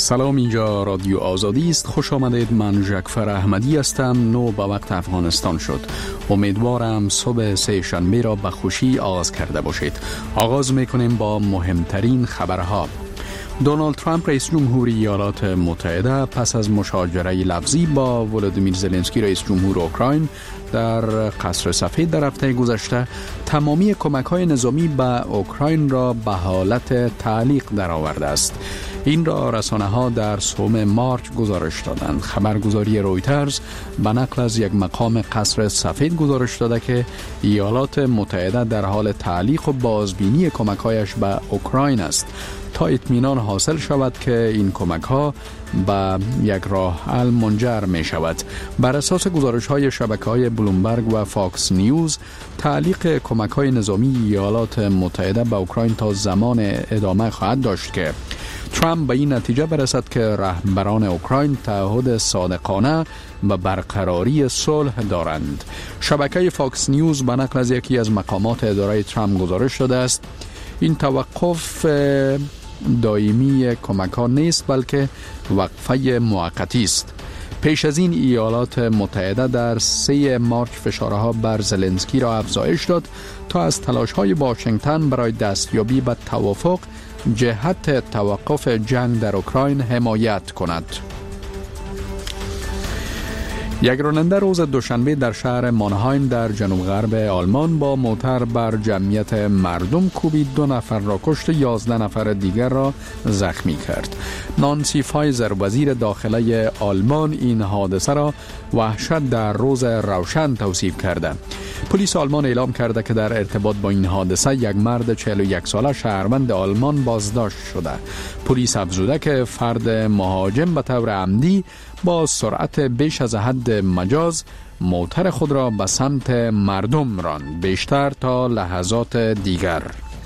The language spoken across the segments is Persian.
سلام، اینجا رادیو آزادی است. خوش آمدید. من جعفر احمدی هستم. 9 به وقت افغانستان شد. امیدوارم صبح سه شنبه را به خوشی آغاز کرده باشید. آغاز میکنیم با مهمترین خبرها. دونالد ترامپ رئیس جمهوری ایالات متحده پس از مشاجره لفظی با ولودیمیر زلنسکی رئیس جمهور اوکراین در قصر سفید در هفته گذشته تمامی کمک‌های نظامی به اوکراین را به حالت تعلیق درآورده است. این را رسانه‌ها در سوم مارچ گزارش دادند. خبرگزاری رویترز به نقل از یک مقام قصر سفید گزارش داده که ایالات متحده در حال تعلیق و بازبینی کمک‌هایش به اوکراین است تا اطمینان حاصل شود که این کمک‌ها به یک راه حل منجر می شود. بر اساس گزارش‌های شبکه‌های بلومبرگ و فاکس نیوز، تعلیق کمک‌های نظامی ایالات متحده به اوکراین تا زمان ادامه خواهد داشت که ترامپ به این نتیجه برسد که رهبران اوکراین تعهد صادقانه به برقراری صلح دارند. شبکه فاکس نیوز به نقل از یکی از مقامات اداره ترامپ گزارش داده است این توقف دائمی کمک‌ها نیست بلکه وقفه موقتی است. پیش از این ایالات متحده در 3 مارچ فشارها بر زلنسکی را افزایش داد تا از تلاش‌های واشنگتن برای دستیابی به توافق جهت توقف جنگ در اوکراین حمایت کند. یک راننده روز دوشنبه در شهر مانهایم در جنوب غرب آلمان با موتر بر جمعیت مردم کوبید، 2 نفر را کشت، 11 نفر دیگر را زخمی کرد. نانسی فایزر وزیر داخله آلمان این حادثه را وحشت در روز روشن توصیف کرده. پلیس آلمان اعلام کرده که در ارتباط با این حادثه یک مرد 41 ساله شهروند آلمان بازداشت شده. پلیس افزوده که فرد مهاجم به طور عمدی با سرعت بیش از حد مجاز موتر خود را به سمت مردم راند، بیشتر تا لحظات دیگر.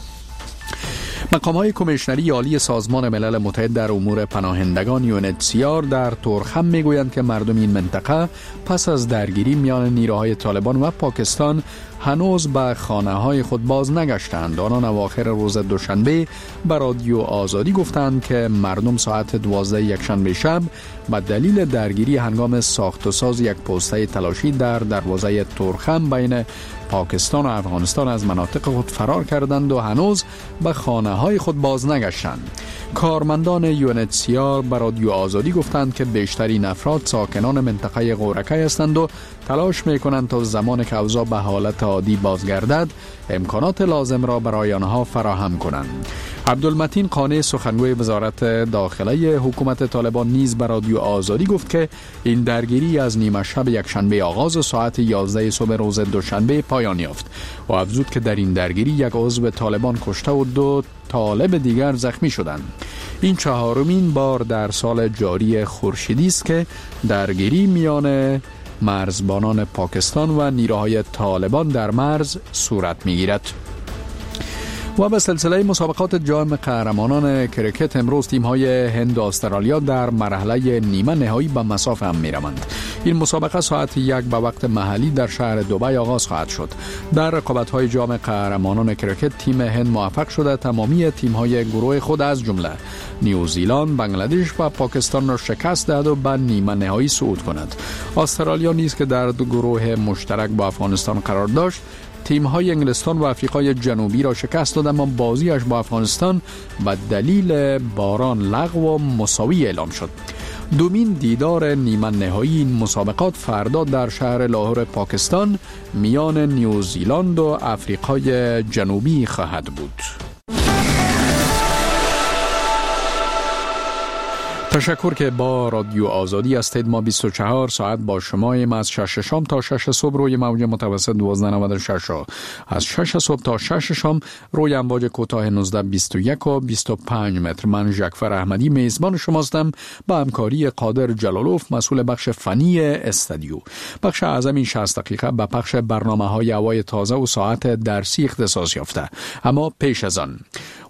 مقام‌های کمیشنری عالی سازمان ملل متحد در امور پناهندگان UNHCR در تورخم میگویند که مردم این منطقه پس از درگیری میان نیروهای طالبان و پاکستان هنوز به خانه‌های خود باز نگشتند. آنان اواخر روز دوشنبه به رادیو آزادی گفتند که مردم ساعت 12 یکشنبه شب به دلیل درگیری هنگام ساخت و ساز یک پوسته تلاشی در دروازه تورخم بین پاکستان و افغانستان از مناطق خود فرار کردند و هنوز به خانه‌های خود باز نگشتند. کارمندان UNHCR به رادیو آزادی گفتند که بیشترین افراد ساکنان منطقه غورکه هستند و تلاش می‌کنند تا زمان که اوضاع به حالت عادی بازگردد امکانات لازم را برای آنها فراهم کنند. عبدالمتین قانع سخنگوی وزارت داخله حکومت طالبان نیز به رادیو آزادی گفت که این درگیری از نیمه شب یکشنبه آغاز و ساعت 11 صبح روز دوشنبه پایان یافت و افزود که در این درگیری یک عضو طالبان کشته و 2 طالب دیگر زخمی شدند. این 4مین بار در سال جاری خورشیدی است که درگیری میان مرزبانان پاکستان و نیروهای طالبان در مرز صورت می‌گیرد. و به سلسله مسابقات جام قهرمانان کرکت امروز تیم‌های هند و استرالیا در مرحله نیمه نهایی به مصاف هم می‌روند. این مسابقه ساعت 1 به وقت محلی در شهر دبی آغاز خواهد شد. در رقابت‌های جام قهرمانان کرکت تیم هند موفق شده تمامی تیم‌های گروه خود از جمله نیوزیلند، بنگلادش و پاکستان را شکست دهد و به نیمه نهایی صعود کند. استرالیا نیز که در گروه مشترک با افغانستان قرار داشت تیم‌های انگلستان و آفریقای جنوبی را شکست داد، اما بازیش با افغانستان به دلیل باران لغو و مساوی اعلام شد. دومین دیدار نیمه نهایی این مسابقات فردا در شهر لاهور پاکستان میان نیوزیلند و آفریقای جنوبی خواهد بود. تشکر که با رادیو آزادی هستید. ما 24 ساعت با شماییم از 6 شام تا 6 صبح روی موج متوسط 1296 و از 6 صبح تا 6 شام روی امواج کوتاه 1921 و 25 متر. من جعفر احمدی میزبان شماستم با همکاری قادر جلالوف مسئول بخش فنی استودیو. بخش اعظم این 60 دقیقه به پخش برنامه‌های هوای تازه و ساعت درسی اختصاص یافته. اما پیش از آن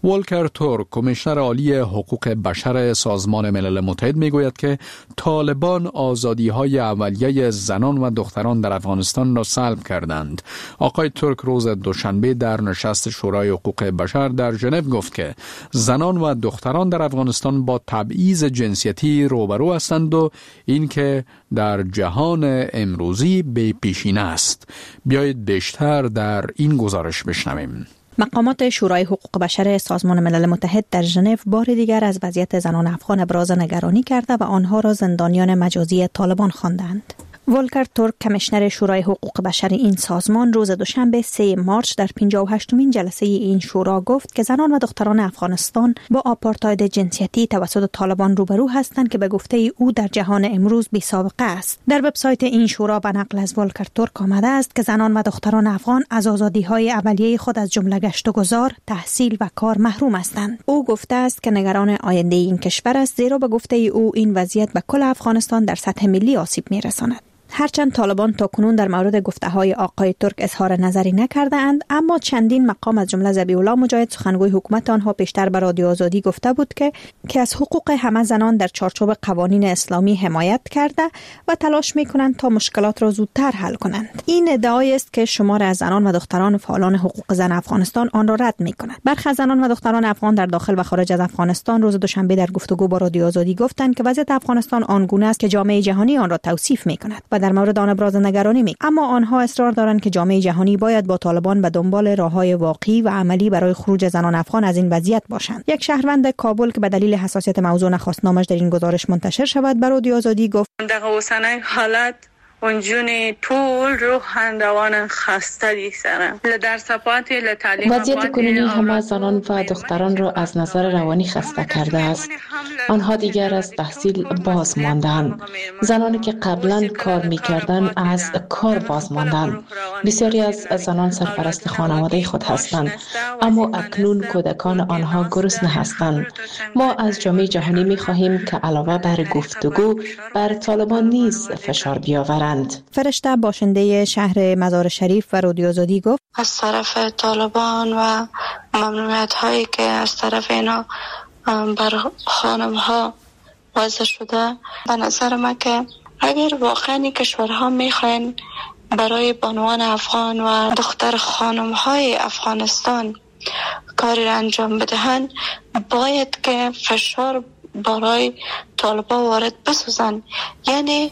ولکر تورک کمیشنر عالی حقوق بشر سازمان ملل متحد میگوید که طالبان آزادی‌های اولیه زنان و دختران در افغانستان را سلب کردند. آقای تورک روز دوشنبه در نشست شورای حقوق بشر در ژنو گفت که زنان و دختران در افغانستان با تبعیض جنسیتی روبرو هستند و این که در جهان امروزی بی پیشینه است. بیایید بیشتر در این گزارش بشنویم. مقامات شورای حقوق بشر سازمان ملل متحد در ژنو بار دیگر از وضعیت زنان افغان ابراز نگرانی کرده و آنها را زندانیان مجازی طالبان خواندند. ولکر تورک کمیشنر شورای حقوق بشر این سازمان روز دوشنبه 3 مارچ در 58مین جلسه این شورا گفت که زنان و دختران افغانستان با آپارتاید جنسیتی توسط طالبان روبرو هستند که به گفته او در جهان امروز بی سابقه است. در وبسایت این شورا به نقل از ولکر تورک آمده است که زنان و دختران افغان از آزادی‌های اولیه خود از جمله گشت و گذار، تحصیل و کار محروم هستند. او گفته است که نگران آینده این کشور است، زیرا به گفته او این وضعیت به کل افغانستان در سطح ملی آسیب می‌رساند. هرچند طالبان تاکنون در مورد گفته‌های آقای تورک اظهار نظری نکرده‌اند، اما چندین مقام از جمله ذبیح الله مجاهد سخنگوی حکومت آنها پیشتر به رادیو آزادی گفته بود که از حقوق همه زنان در چارچوب قوانین اسلامی حمایت کرده و تلاش می‌کنند تا مشکلات را زودتر حل کنند. این ادعایی است که شمار از زنان و دختران فعالان حقوق زن افغانستان آن را رد می‌کنند. برخی از زنان و دختران افغان در داخل و خارج از افغانستان روز دوشنبه در گفتگو با رادیو آزادی گفتند که وضعیت افغانستان آنگونه است که جامعه جهانی آن را توصیف می‌کند و در مورد آن ابراز نگرانی می. اما آنها اصرار دارند که جامعه جهانی باید با طالبان به دنبال راه‌های واقعی و عملی برای خروج زنان افغان از این وضعیت باشند. یک شهروند کابل که به دلیل حساسیت موضوع نخواست نامش در این گزارش منتشر شود به رادیو آزادی گفت در اوسنای حالت اونجونی طول رو هندوان خسته دیسرم در سپاتی لطالیم وضعیت کنونی همه زنان و دختران را از نظر روانی خسته کرده است. آنها دیگر از تحصیل باز ماندند. زنانی که قبلا کار می‌کردند از کار باز ماندند. بسیاری از زنان سرپرست خانواده خود هستند، اما اکنون کودکان آنها گرسنه هستند. ما از جامعه جهانی می‌خواهیم که علاوه بر گفتگو بر طالبان نیز فشار بیاورند. فرشته باشنده شهر مزار شریف و رادیو آزادی گفت از طرف طالبان و ممنوعیت هایی که از طرف اینا بر خانم ها وضع شده، به نظر من که اگر واقعا کشورها میخواین برای بانوان افغان و دختر خانم های افغانستان کاری را انجام بدهند، باید که فشار برای طالبان وارد بسازن، یعنی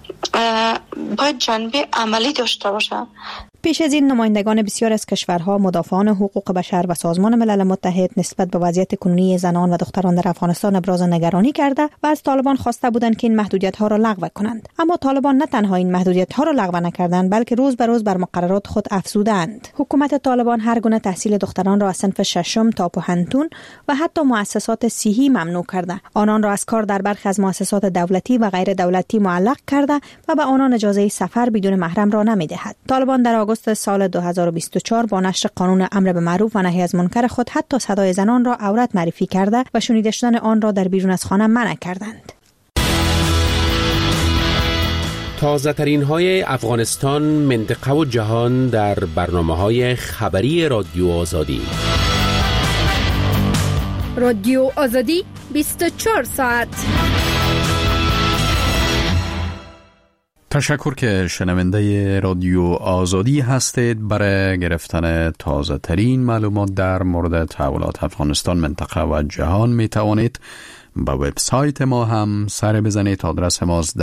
باید جنبه عملی داشته باشه. پیش از این نمایندگان بسیار از کشورها، مدافعان حقوق بشر و سازمان ملل متحد نسبت به وضعیت کنونی زنان و دختران در افغانستان ابراز نگرانی کرده و از طالبان خواسته بودند که این محدودیت‌ها را لغو کنند. اما طالبان نه تنها این محدودیت‌ها را لغو نکردند، بلکه روز به روز بر مقررات خود افزودند. حکومت طالبان هر گونه تحصیل دختران را از صنف ششم تا پوهنتون و حتی مؤسسات صحی ممنوع کرده. آنان را از کار در برخی از مؤسسات دولتی و غیر دولتی معلق کرده و به آنان اجازه سفر بدون محرم را نمی‌دهد. طالبان در آگوست سال 2024 با نشر قانون امر به معروف و نهی از منکر خود حتی صدای زنان را عورت معرفی کرده و شنیده شدن آن را در بیرون از خانه منع کردند. تازه ترین های افغانستان، منطقه و جهان در برنامه‌های خبری رادیو آزادی. رادیو آزادی 24 ساعت. تشکر که شنونده رادیو آزادی هستید. برای گرفتن تازه ترین معلومات در مورد تحولات افغانستان، منطقه و جهان می توانید به وبسایت ما هم سر بزنید. آدرس ماست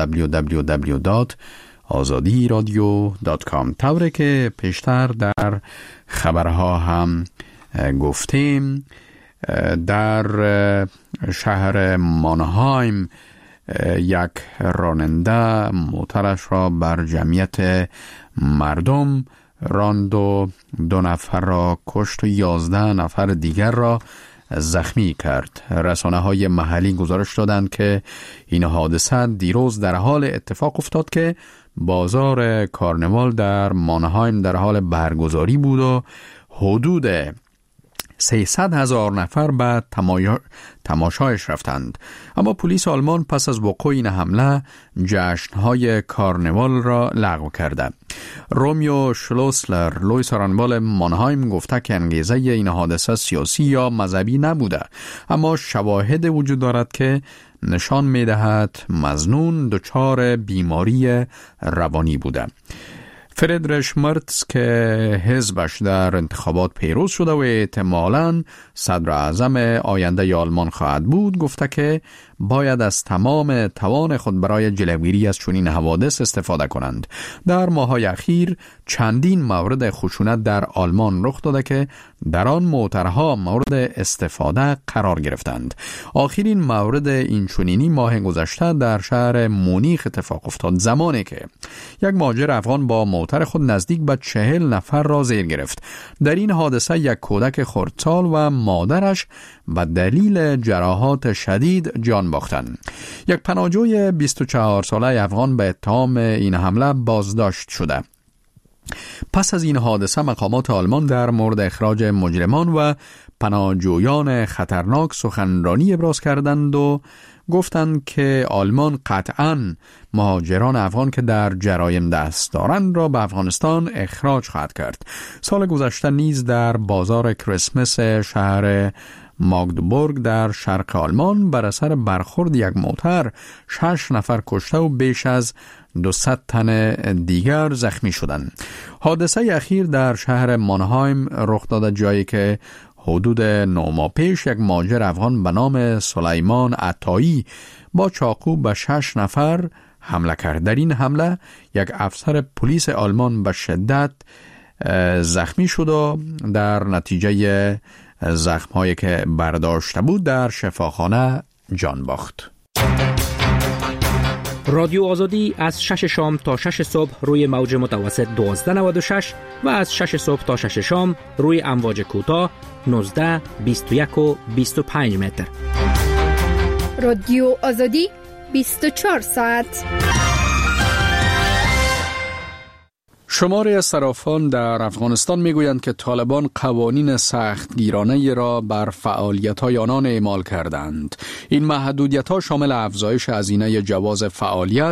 www.azadiradio.com. طوری که پیشتر در خبرها هم گفتیم، در شهر مانهایم یک راننده موترش را بر جمعیت مردم راند و 2 نفر را کشت و 11 نفر دیگر را زخمی کرد. رسانه‌های محلی گزارش دادند که این حادثه دیروز در حال اتفاق افتاد که بازار کارنوال در مانهایم در حال برگزاری بود و حدود 300,000 نفر به تماشایش رفتند. اما پلیس آلمان پس از وقوع این حمله جشن‌های کارنوال را لغو کرده. رومیو شلوسلر لوی سارنبال مانهایم گفته که انگیزه این حادثه سیاسی یا مذهبی نبوده، اما شواهد وجود دارد که نشان می‌دهد مظنون دچار بیماری روانی بوده. فریدریش مرتز که حزبش در انتخابات پیروز شده و احتمالاً صدر اعظم آینده آلمان خواهد بود، گفته که باید از تمام توان خود برای جلوگیری از چنین حوادث استفاده کنند. در ماه‌های اخیر چندین مورد خشونت در آلمان رخ داده که در آن موترها مورد استفاده قرار گرفتند. آخرین مورد این چنینی ماه گذشته در شهر مونیخ اتفاق افتاد، زمانی که یک مهاجر افغان با موتر خود نزدیک به 40 نفر را زیر گرفت. در این حادثه یک کودک خردسال و مادرش به دلیل جراحات شدید جان باختند. یک پناهجوی 24 ساله افغان به اتهام این حمله بازداشت شده. پس از این حادثه مقامات آلمان در مورد اخراج مجرمان و پناهجویان خطرناک سخنرانی ابراز کردند و گفتند که آلمان قطعاً مهاجران افغان که در جرایم دست دارند را به افغانستان اخراج خواهد کرد. سال گذشته نیز در بازار کریسمس شهر ماگدبورگ در شرق آلمان بر اثر برخورد یک موتر 6 نفر کشته و بیش از 200 تن دیگر زخمی شدند. حادثه اخیر در شهر مانهایم رخ داده، جایی که حدود 9 ماه پیش یک مهاجر افغان به نام سلیمان عطایی با چاقو به 6 نفر حمله کرد. در این حمله یک افسر پلیس آلمان به شدت زخمی شد و در نتیجه زخم‌هایی که برداشته بود در شفاخانه جان باخت. رادیو آزادی از 6 شام تا 6 صبح روی موج متوسط 1296 و از 6 صبح تا 6 شام روی امواج کوتاه 19، 21 و 25 متر. رادیو آزادی 24 ساعت. شماری از صرافان در افغانستان میگویند که طالبان قوانین سختگیرانه را بر فعالیت‌های آنان اعمال کردند. این محدودیت‌ها شامل افزایش هزینه جواز فعالیت،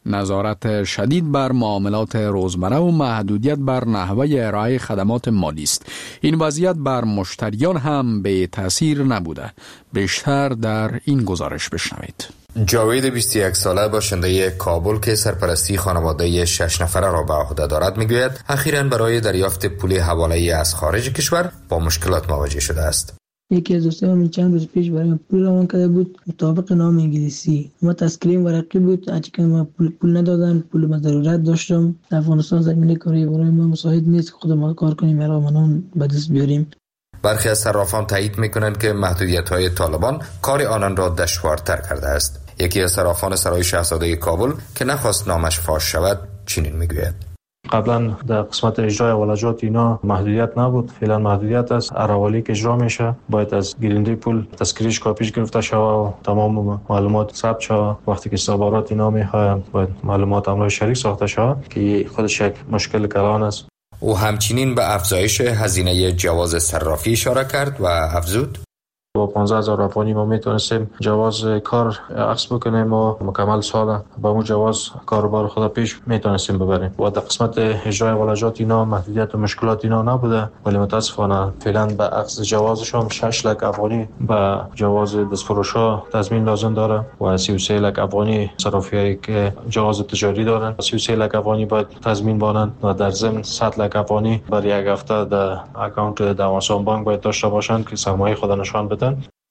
نظارت شدید بر معاملات روزمره و محدودیت بر نحوه ارائه خدمات مالی است. این وضعیت بر مشتریان هم به تأثیر نبوده. بیشتر در این گزارش بشنوید. جاوید 21 ساله باشنده کابل که سرپرستی خانواده 6 نفره را به عهده دارد میگوید اخیراً برای دریافت پول حواله‌ای از خارج کشور با مشکلات مواجه شده است. یکی از دوستانم چند روز پیش برای پول روان کرده بود مطابق نام انگلیسی، ما تسکریم ورقی بود، هرچی که ما پول ندادن، پول ما ضرورت داشتم. در افغانستان زمینه کاری برای ما مساعد نیست که خود ما کار کنیم مرا منان به دست بیاریم. برخی از صرافان تایید میکنند که محدودیت‌های طالبان کار آنان را دشوارتر کرده است. یکی از صرافان سرای شاهزاده کابل که نخواست نامش فاش شود چنین میگوید: قبلا در قسمت اجرای ولجات اینا محدودیت نبود، فعلا محدودیت است. اراوالی که اجرا میشه باید از گیرنده پول تذکرهش کاپیش گرفته شود و تمام معلومات ثبت شود. وقتی که استخبارات اینا میخواهند باید معلومات همراه شریک ساخته شود که خودش یک مشکل کلان است. او همچنین به افزایش هزینه جواز صرافی اشاره کرد و افزود: با 15,000 افغانی ما میتونستیم جواز کار عکس بکنیم و مکمل سال با اون جواز کاروبار خود پیش میتونستیم ببریم. و در قسمت اجرای ولجات اینا محدودیت و مشکلات اینا نبوده، ولی متاسفانه فعلا به عکس جوازشون 6 لک افغانی به جواز دستفروشا تضمین لازم داره و 33 لک افغانی صرافیایی که جواز تجاری دارن 33 لک افغانی باید تضمین بانند و در ضمن 100 لک افغانی برای یک هفته در اکانت دواسان بانک باید داشته باشند که سرمایه خود نشان بدن.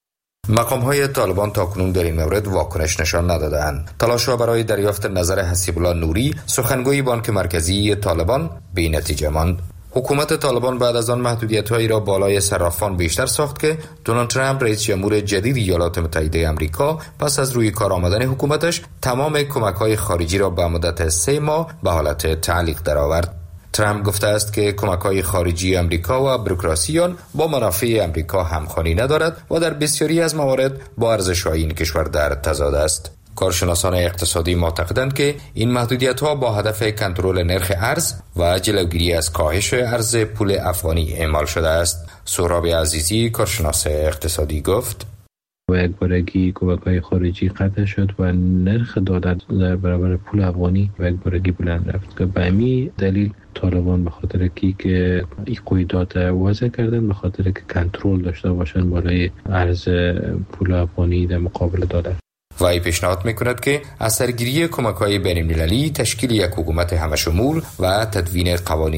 مقام‌های طالبان تاکنون در این مورد واکنش نشان ندادند. تلاش‌ها برای دریافت نظر حسیب الله نوری، سخنگوی بانک مرکزی طالبان، بی نتیجه ماند. حکومت طالبان بعد از آن محدودیت‌هایی را بالای صرافان بیشتر ساخت که دونالد ترامپ رئیس جمهور جدید ایالات متحده آمریکا پس از روی کار آمدن حکومتش تمام کمک‌های خارجی را به مدت 3 ماه به حالت تعلیق درآورد. ترامپ گفته است که کمک‌های خارجی آمریکا و بوروکراسی آن با منافع آمریکا همخوانی ندارد و در بسیاری از موارد با ارزش‌های این کشور در تضاد است. کارشناسان اقتصادی معتقدند که این محدودیت‌ها با هدف کنترل نرخ ارز و جلوگیری از کاهش ارز پول افغانی اعمال شده است. سهراب عزیزی کارشناس اقتصادی گفت و یک بارگی کمک‌های خارجی قطع شد و نرخ دادن در برابر پول افغانی و یک بارگی بلند رفت که به همین دلیل طالبان به خاطر که این قیودات وضع کردن، به خاطر که کنترل داشته باشن بالای ارز پول افغانی در مقابل دلار. وی پیشنهاد میکند که اثرگیری کمک‌های بین‌المللی تشکیل یک حکومت همشمول و تدوین قوانین